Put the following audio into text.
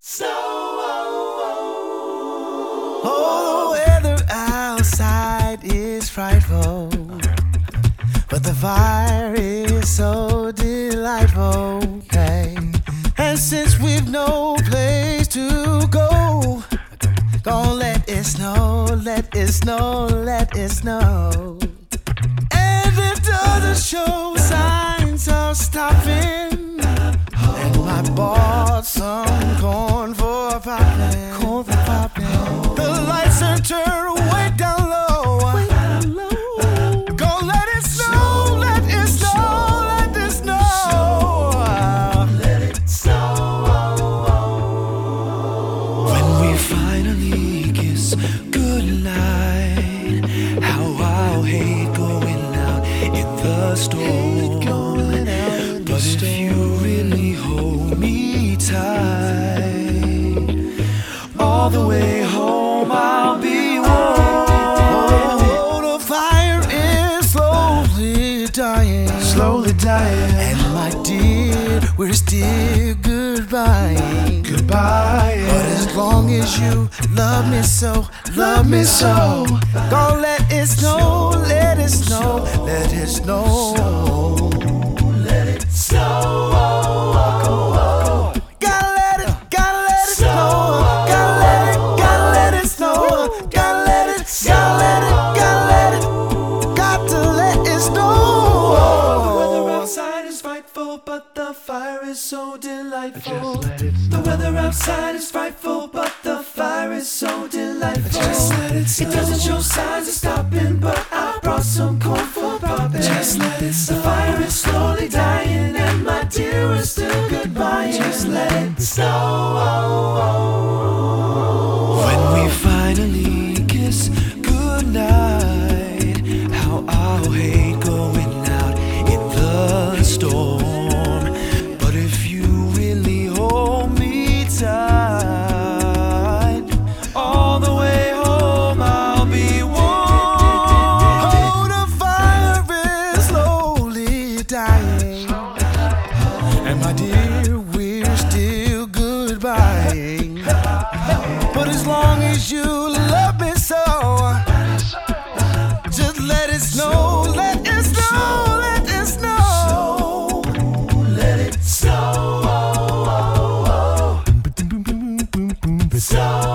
Oh, the weather outside is frightful, but the fire is so delightful. Hey. And since we've no place to go, don't let it snow, let it snow, let it snow. And it doesn't show signs of stopping. And I bought some corn for popping. Corn for popping. The lights are turned way down low. Way down low. Go let it snow, let it snow, let it snow. Let it snow. When we finally kiss goodnight, how I'll hate going out in the storm. But if you really hold me tight, all the way home I'll be warm. Oh, the fire is slowly dying, slowly dying. And my dear, we're still goodbye, goodbye. But as long as you love me so, love me so, go let it snow, let it snow, let it snow. But the fire is so delightful. The weather outside is frightful, but the fire is so delightful. It doesn't show signs of stopping, but I brought some corn for popping. Just let it snow. The fire is slowly dying, and my dear, we're still goodbye. Just let it snow. When we finally kiss goodnight, how I'll hate going out in the storm. All the way home I'll be warm. Oh, the fire is slowly dying, and my dear, we're still goodbye. But as long as you love me so, just let it snow, let it snow, let it snow. Let it snow. So